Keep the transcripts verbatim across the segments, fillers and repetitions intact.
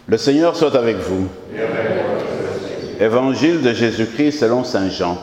Le Seigneur soit avec vous. Évangile de Jésus-Christ selon saint Jean.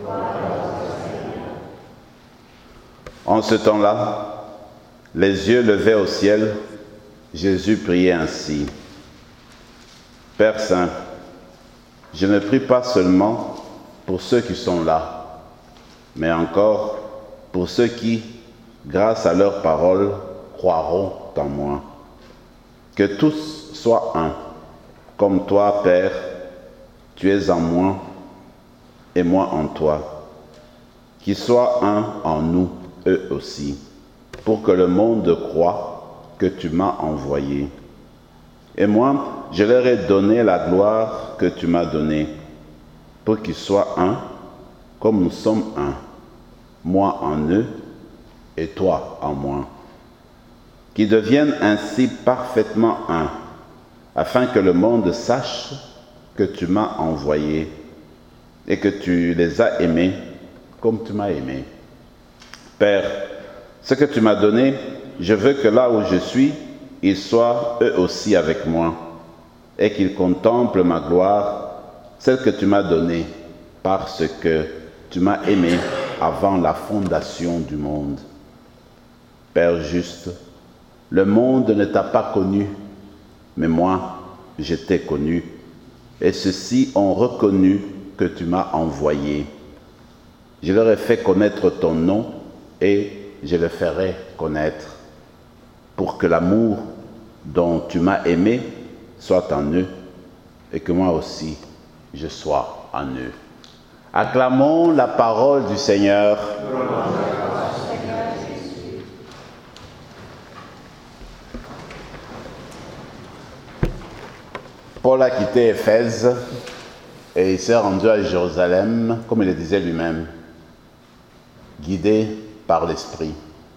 En ce temps-là, les yeux levés au ciel, Jésus priait ainsi. Père Saint, je ne prie pas seulement pour ceux qui sont là, mais encore pour ceux qui, grâce à leur parole, croiront en moi. Que tous soient un, comme toi, Père, tu es en moi et moi en toi. Qu'ils soient un en nous, eux aussi, pour que le monde croie que tu m'as envoyé. Et moi, je leur ai donné la gloire que tu m'as donnée, pour qu'ils soient un, comme nous sommes un, moi en eux et toi en moi. Qu'ils deviennent ainsi parfaitement un, afin que le monde sache que tu m'as envoyé et que tu les as aimés comme tu m'as aimé. Père, ce que tu m'as donné, je veux que là où je suis, ils soient eux aussi avec moi et qu'ils contemplent ma gloire, celle que tu m'as donnée, parce que tu m'as aimé avant la fondation du monde. Père juste, le monde ne t'a pas connu, mais moi, je t'ai connu, et ceux-ci ont reconnu que tu m'as envoyé. Je leur ai fait connaître ton nom, et je le ferai connaître, pour que l'amour dont tu m'as aimé soit en eux, et que moi aussi, je sois en eux. Acclamons la parole du Seigneur. Paul a quitté Éphèse et il s'est rendu à Jérusalem, comme il le disait lui-même, guidé par l'Esprit.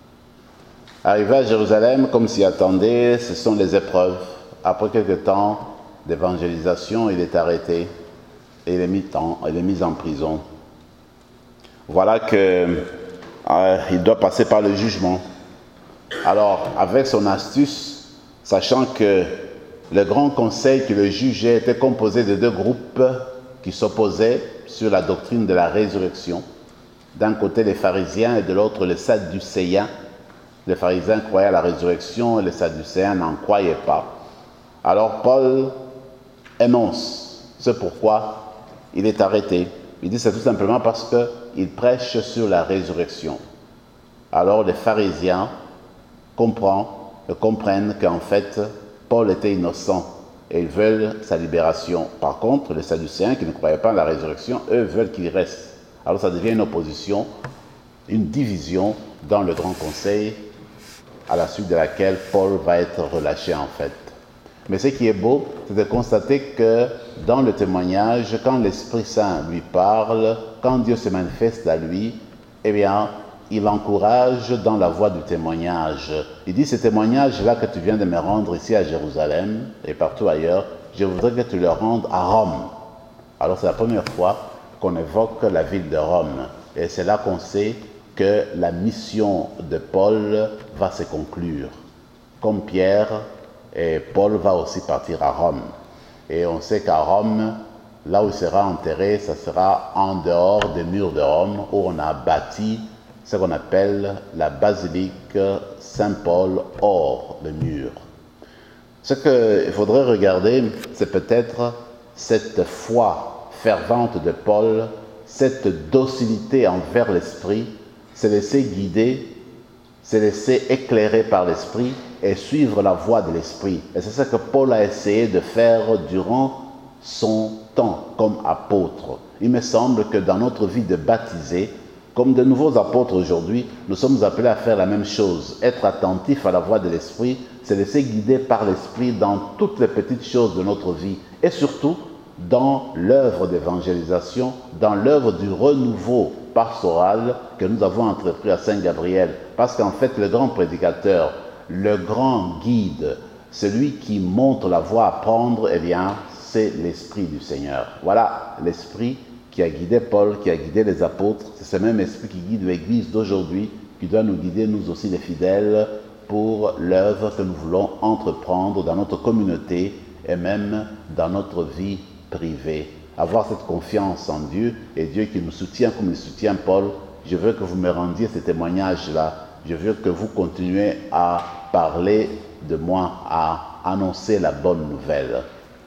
Arrivé à Jérusalem, comme s'y attendait, ce sont les épreuves. Après quelques temps d'évangélisation, il est arrêté et il est mis en, il est mis en prison. Voilà qu'il euh, doit passer par le jugement. Alors, avec son astuce, sachant que le grand conseil qui le jugeait était composé de deux groupes qui s'opposaient sur la doctrine de la résurrection. D'un côté, les pharisiens et de l'autre, les sadducéens. Les pharisiens croyaient à la résurrection et les sadducéens n'en croyaient pas. Alors Paul énonce ce pourquoi il est arrêté. Il dit c'est tout simplement parce qu'il prêche sur la résurrection. Alors les pharisiens comprennent, comprennent qu'en fait, Paul était innocent et ils veulent sa libération. Par contre, les sadducéens qui ne croyaient pas à la résurrection, eux veulent qu'il reste. Alors ça devient une opposition, une division dans le grand conseil, à la suite de laquelle Paul va être relâché en fait. Mais ce qui est beau, c'est de constater que dans le témoignage, quand l'Esprit Saint lui parle, quand Dieu se manifeste à lui, eh bien, il encourage dans la voie du témoignage. Il dit, ce témoignage-là que tu viens de me rendre ici à Jérusalem et partout ailleurs, je voudrais que tu le rendes à Rome. Alors c'est la première fois qu'on évoque la ville de Rome. Et c'est là qu'on sait que la mission de Paul va se conclure. Comme Pierre, et Paul va aussi partir à Rome. Et on sait qu'à Rome, là où il sera enterré, ça sera en dehors des murs de Rome, où on a bâti ce qu'on appelle la basilique Saint-Paul hors le mur. Ce qu'il faudrait regarder, c'est peut-être cette foi fervente de Paul, cette docilité envers l'Esprit, se laisser guider, se laisser éclairer par l'Esprit et suivre la voie de l'Esprit. Et c'est ça que Paul a essayé de faire durant son temps comme apôtre. Il me semble que dans notre vie de baptisé, comme de nouveaux apôtres aujourd'hui, nous sommes appelés à faire la même chose. Être attentifs à la voix de l'Esprit, c'est laisser guider par l'Esprit dans toutes les petites choses de notre vie. Et surtout, dans l'œuvre d'évangélisation, dans l'œuvre du renouveau pastoral que nous avons entrepris à Saint-Gabriel. Parce qu'en fait, le grand prédicateur, le grand guide, celui qui montre la voie à prendre, eh bien, c'est l'Esprit du Seigneur. Voilà l'Esprit qui a guidé Paul, qui a guidé les apôtres. C'est ce même esprit qui guide l'Église d'aujourd'hui, qui doit nous guider, nous aussi les fidèles, pour l'œuvre que nous voulons entreprendre dans notre communauté et même dans notre vie privée. Avoir cette confiance en Dieu et Dieu qui nous soutient comme il soutient Paul. Je veux que vous me rendiez ce témoignage-là. Je veux que vous continuez à parler de moi, à annoncer la bonne nouvelle.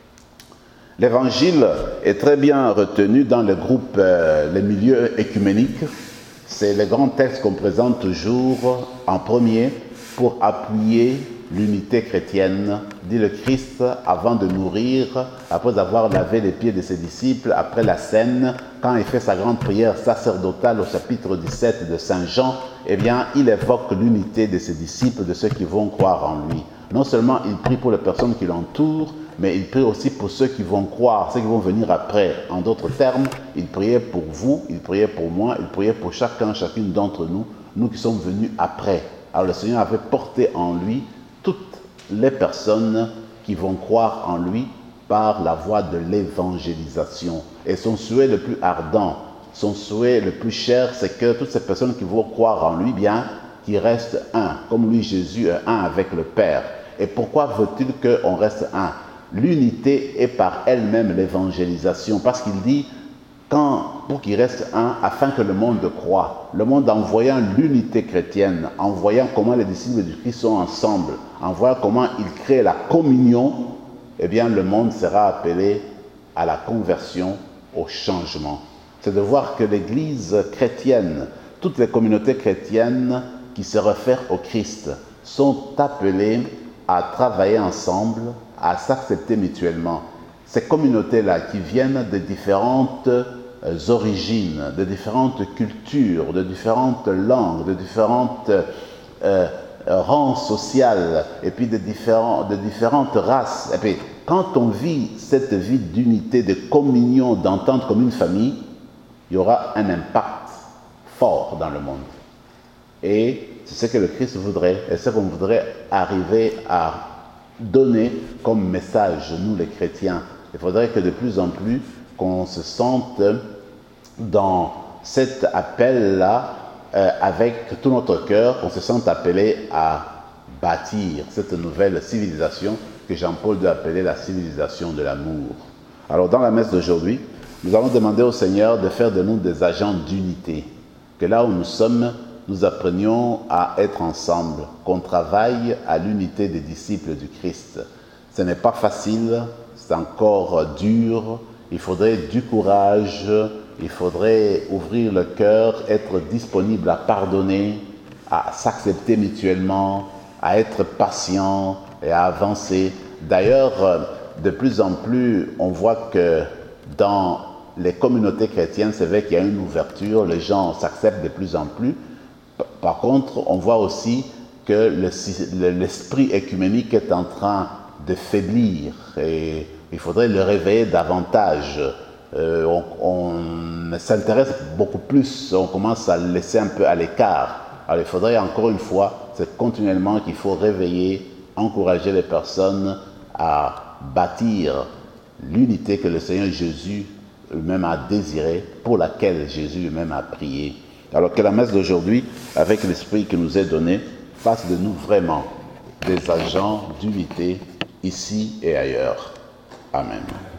L'évangile est très bien retenu dans le groupe, euh, les milieux écuméniques. C'est le grand texte qu'on présente toujours en premier pour appuyer l'unité chrétienne, dit le Christ avant de mourir, après avoir lavé les pieds de ses disciples, après la scène, quand il fait sa grande prière sacerdotale au chapitre dix-sept de Saint Jean, eh bien, il évoque l'unité de ses disciples, de ceux qui vont croire en lui. Non seulement il prie pour les personnes qui l'entourent, mais il prie aussi pour ceux qui vont croire, ceux qui vont venir après. En d'autres termes, il priait pour vous, il priait pour moi, il priait pour chacun, chacune d'entre nous, nous qui sommes venus après. Alors le Seigneur avait porté en lui toutes les personnes qui vont croire en lui par la voie de l'évangélisation. Et son souhait le plus ardent, son souhait le plus cher, c'est que toutes ces personnes qui vont croire en lui, bien, qu'ils restent un, comme lui Jésus est un avec le Père. Et pourquoi veut-il qu'on reste un? L'unité est par elle-même l'évangélisation, parce qu'il dit, quand, pour qu'il reste un, afin que le monde croie. Le monde, en voyant l'unité chrétienne, en voyant comment les disciples du Christ sont ensemble, en voyant comment ils créent la communion, eh bien, le monde sera appelé à la conversion, au changement. C'est de voir que l'Église chrétienne, toutes les communautés chrétiennes qui se réfèrent au Christ, sont appelées à travailler ensemble, à s'accepter mutuellement. Ces communautés-là qui viennent de différentes euh, origines, de différentes cultures, de différentes langues, de différentes euh, rangs sociales, et puis de, différents, de différentes races. Et puis, quand on vit cette vie d'unité, de communion, d'entente comme une famille, il y aura un impact fort dans le monde. Et c'est ce que le Christ voudrait, et ce qu'on voudrait arriver à donner comme message, nous les chrétiens. Il faudrait que de plus en plus qu'on se sente dans cet appel-là euh, avec tout notre cœur, qu'on se sente appelé à bâtir cette nouvelle civilisation que Jean-Paul doit appeler la civilisation de l'amour. Alors dans la messe d'aujourd'hui, nous allons demander au Seigneur de faire de nous des agents d'unité, que là où nous sommes, nous apprenions à être ensemble, qu'on travaille à l'unité des disciples du Christ. Ce n'est pas facile, c'est encore dur, il faudrait du courage, il faudrait ouvrir le cœur, être disponible à pardonner, à s'accepter mutuellement, à être patient et à avancer. D'ailleurs, de plus en plus, on voit que dans les communautés chrétiennes, c'est vrai qu'il y a une ouverture, les gens s'acceptent de plus en plus. Par contre, on voit aussi que l'esprit écuménique est en train de faiblir et il faudrait le réveiller davantage. Euh, on, on s'intéresse beaucoup plus, on commence à le laisser un peu à l'écart. Alors il faudrait encore une fois, c'est continuellement qu'il faut réveiller, encourager les personnes à bâtir l'unité que le Seigneur Jésus lui-même a désirée, pour laquelle Jésus lui-même a prié. Alors que la messe d'aujourd'hui, avec l'esprit qui nous est donné, fasse de nous vraiment des agents d'unité ici et ailleurs. Amen.